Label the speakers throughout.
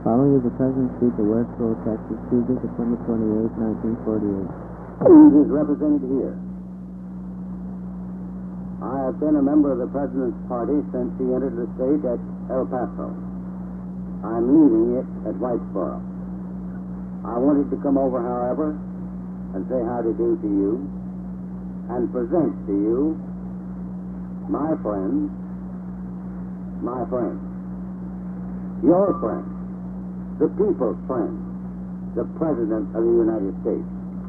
Speaker 1: Following is the President's speech at Westboro, Texas, Tuesday, September 28, 1948.
Speaker 2: It is represented here. I have been a member of the President's party since he entered the state at El Paso. I'm leaving it at Whitesboro. I wanted to come over, however, and say how to do to you and present to you my friend, your friend, the people's friend, the President of the United States.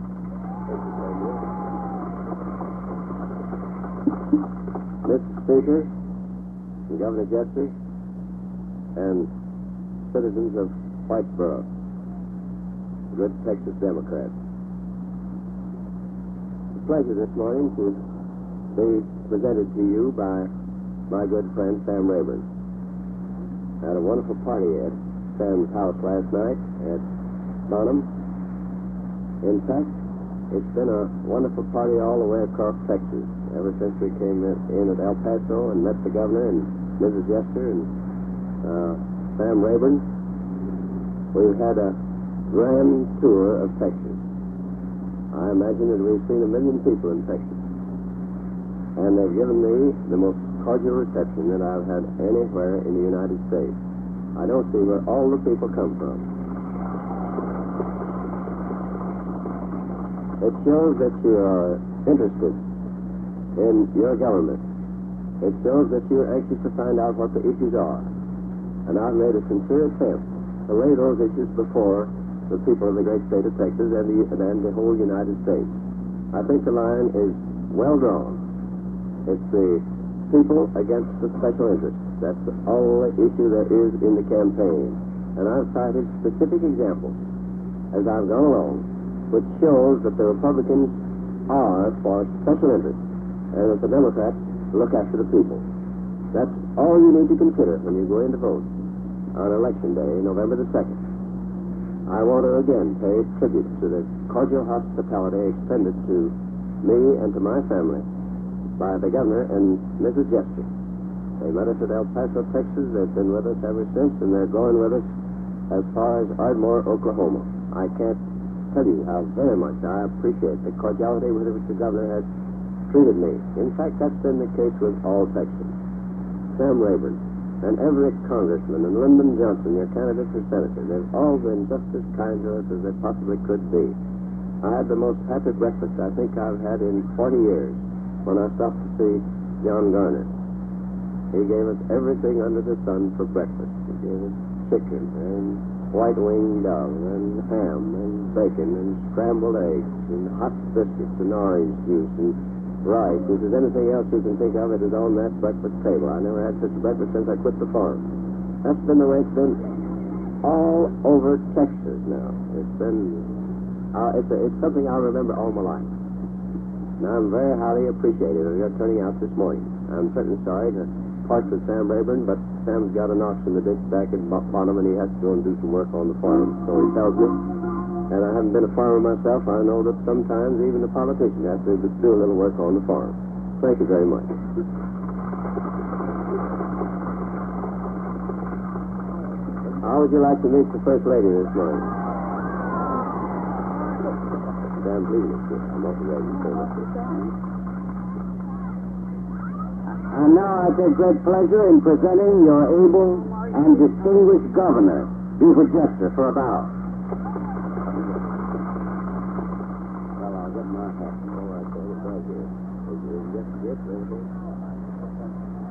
Speaker 3: Mr. Speaker, Governor Jester, and citizens of Whitesboro, good Texas Democrats. It's a pleasure this morning to be presented to you by my good friend Sam Rayburn. I had a wonderful party at Sam's house last night at Bonham. In fact, it's been a wonderful party all the way across Texas ever since we came in at El Paso and met the governor and Mrs. Jester and Sam Rayburn. We've had a grand tour of Texas. I imagine that we've seen 1 million people in Texas. And they've given me the most cordial reception that I've had anywhere in the United States. I don't see where all the people come from. It shows that you are interested in your government. It shows that you're anxious to find out what the issues are. And I've made a sincere attempt to lay those issues before the people of the great state of Texas and the whole United States. I think the line is well drawn. It's the people against the special interests. That's the only issue there is in the campaign. And I've cited specific examples as I've gone along, which shows that the Republicans are for special interests and that the Democrats look after the people. That's all you need to consider when you go in to vote on Election Day, November the 2nd. I want to again pay tribute to the cordial hospitality extended to me and to my family by the governor and Mrs. Jester. They met us at El Paso, Texas. They've been with us ever since, and they're going with us as far as Ardmore, Oklahoma. I can't tell you how very much I appreciate the cordiality with which the governor has treated me. In fact, that's been the case with all Texans. Sam Rayburn and every congressman and Lyndon Johnson, your candidate for senator, they've all been just as kind to us as they possibly could be. I had the most happy breakfast I think I've had in 40 years when I stopped to see John Garner. He gave us everything under the sun for breakfast. He gave us chicken and white-winged dove and ham and bacon and scrambled eggs and hot biscuits and orange juice and rice. If there's anything else you can think of, it is on that breakfast table. I never had such a breakfast since I quit the farm. That's been the way it's been all over Texas now. It's been, it's something I'll remember all my life. And I'm very highly appreciative of your turning out this morning. I'm certainly sorry to part with Sam Rayburn, but Sam's got an ox in the ditch back at Bonham, and he has to go and do some work on the farm, so he tells me. And I haven't been a farmer myself. I know that sometimes even a politician has to do a little work on the farm. Thank you very much. How would you like to meet the First Lady this morning? Sam, please, Mr. I'm off the road.
Speaker 2: And now I take great pleasure in presenting your able and distinguished governor, Buford Jester, for a bow.
Speaker 3: Well, I'll get my hat. All right, sir. It's right here. Is this everything?